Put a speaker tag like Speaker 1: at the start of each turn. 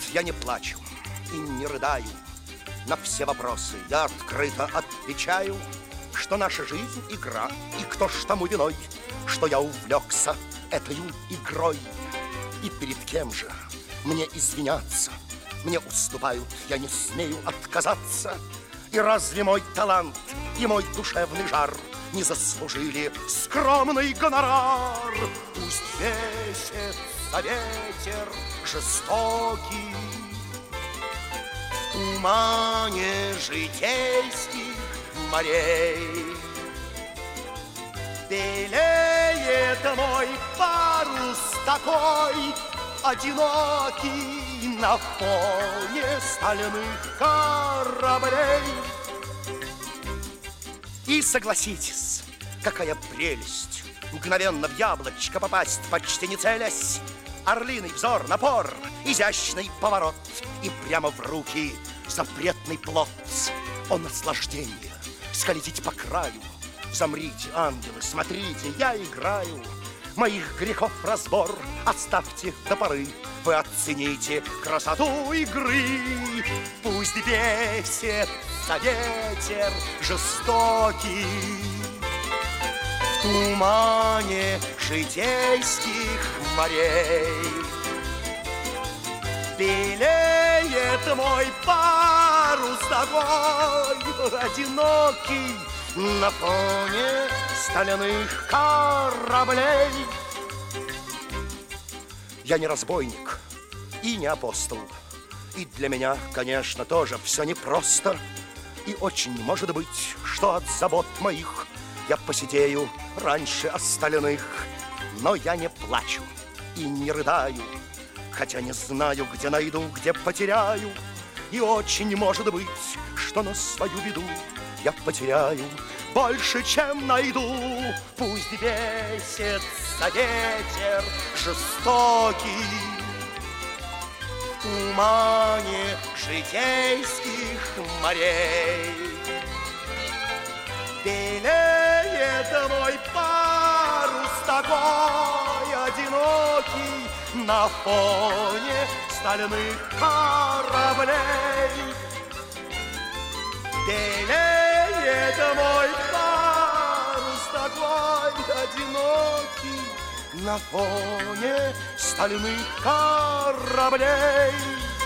Speaker 1: я не плачу и не рыдаю. На все вопросы я открыто отвечаю, что наша жизнь — игра, и кто ж тому виной, что я увлекся этой игрой. И перед кем же мне извиняться? Мне уступают, я не смею отказаться. И разве мой талант и мой душевный жар не заслужили скромный гонорар? Пусть весится ветер жестокий в тумане житейских морей. Белеет мой парус такой одинокий на фоне стальных кораблей. И согласитесь, какая прелесть мгновенно в яблочко попасть, почти не целясь. Орлиный взор, напор, изящный поворот, и прямо в руки запретный плод. О, наслаждение скользить по краю. Замрите, ангелы, смотрите, я играю. Моих грехов разбор оставьте до поры. Вы оцените красоту игры. Пусть бесится ветер жестокий в тумане житейских морей. Белеет мой парус такой одинокий на фоне стальных кораблей. Я не разбойник и не апостол, и для меня, конечно, тоже все непросто. И очень может быть, что от забот моих я посидею раньше остальных. Но я не плачу и не рыдаю, хотя не знаю, где найду, где потеряю. И очень может быть, что на свою беду я потеряю больше, чем найду. Пусть бесится ветер жестокий в тумане житейских морей. Белеет мой парус такой одинокий на фоне стальных кораблей. Белеет мой парус такой одинокий на фоне стальных кораблей.